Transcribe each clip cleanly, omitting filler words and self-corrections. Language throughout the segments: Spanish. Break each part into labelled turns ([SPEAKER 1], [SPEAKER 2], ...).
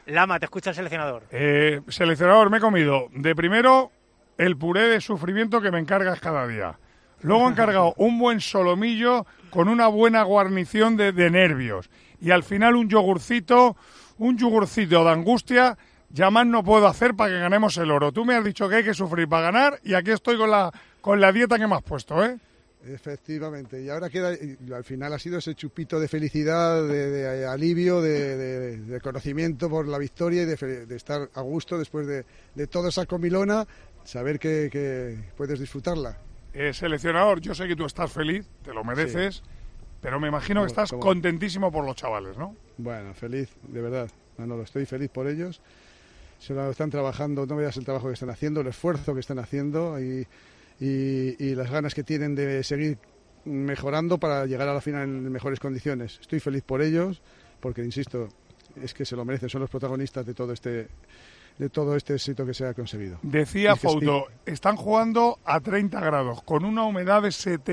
[SPEAKER 1] Lama, te escucha el seleccionador.
[SPEAKER 2] Seleccionador, me he comido de primero el puré de sufrimiento que me encargas cada día. Luego he encargado un buen solomillo con una buena guarnición de nervios. Y al final un yogurcito de angustia. Ya más no puedo hacer para que ganemos el oro. Tú me has dicho que hay que sufrir para ganar y aquí estoy con la dieta que me has puesto, ¿eh?
[SPEAKER 3] Efectivamente, y ahora queda, al final ha sido ese chupito de felicidad, de alivio, de conocimiento por la victoria y de estar a gusto después de toda esa comilona, saber que puedes disfrutarla.
[SPEAKER 2] Seleccionador, yo sé que tú estás feliz, te lo mereces, sí, pero me imagino que estás contentísimo por los chavales, ¿no?
[SPEAKER 3] Bueno, feliz, de verdad, Manolo, estoy feliz por ellos, se lo están trabajando, no veas el trabajo que están haciendo, el esfuerzo que están haciendo y las ganas que tienen de seguir mejorando para llegar a la final en mejores condiciones. Estoy feliz por ellos, porque, insisto, es que se lo merecen, son los protagonistas de todo este éxito que se ha conseguido.
[SPEAKER 2] Decía Fouto, están jugando a 30 grados, con una humedad de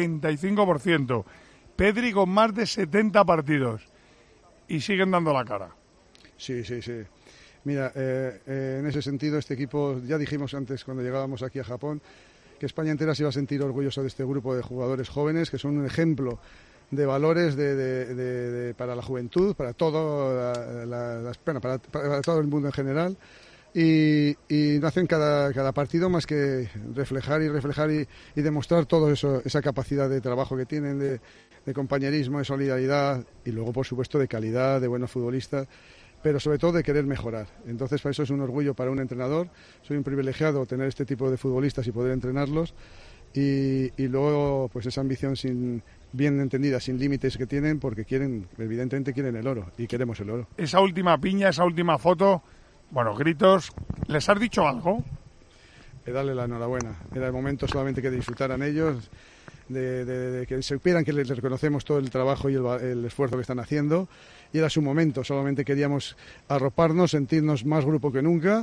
[SPEAKER 2] 75%, Pedri con más de 70 partidos, y siguen dando la cara.
[SPEAKER 3] Sí. Mira, en ese sentido, este equipo, ya dijimos antes cuando llegábamos aquí a Japón, que España entera se iba a sentir orgulloso de este grupo de jugadores jóvenes, que son un ejemplo de valores para la juventud, para todo, para todo el mundo en general, y no hacen cada partido más que reflejar y demostrar todo eso, esa capacidad de trabajo que tienen, de compañerismo, de solidaridad, y luego, por supuesto, de calidad, de buenos futbolistas, pero sobre todo de querer mejorar. Entonces, para eso es un orgullo para un entrenador. Soy un privilegiado tener este tipo de futbolistas y poder entrenarlos. Y luego, pues esa ambición bien entendida, sin límites que tienen, porque evidentemente quieren el oro, y queremos el oro.
[SPEAKER 2] Esa última piña, esa última foto, bueno, gritos, ¿les has dicho algo?
[SPEAKER 3] Darle la enhorabuena. Era el momento solamente que disfrutaran ellos, de que supieran que les reconocemos todo el trabajo y el esfuerzo que están haciendo, y era su momento. Solamente queríamos arroparnos, sentirnos más grupo que nunca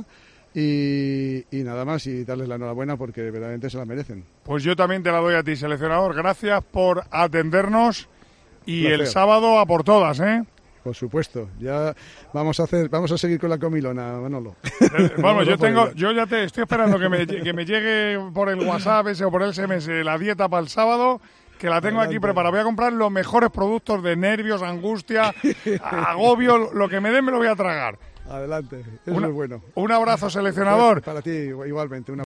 [SPEAKER 3] y nada más, y darles la enhorabuena porque verdaderamente se la merecen.
[SPEAKER 2] Pues yo también te la doy a ti, seleccionador. Gracias por atendernos y
[SPEAKER 3] Placer.
[SPEAKER 2] El sábado a por todas, ¿eh?
[SPEAKER 3] Por supuesto, ya vamos a seguir con la comilona, Manolo.
[SPEAKER 2] Bueno, yo ya te estoy esperando que me llegue por el WhatsApp ese o por el SMS la dieta para el sábado, que la tengo aquí preparada. Voy a comprar los mejores productos de nervios, angustia, agobio, lo que me den me lo voy a tragar.
[SPEAKER 3] Adelante, eso es bueno.
[SPEAKER 2] Un abrazo, seleccionador.
[SPEAKER 3] Para ti igualmente.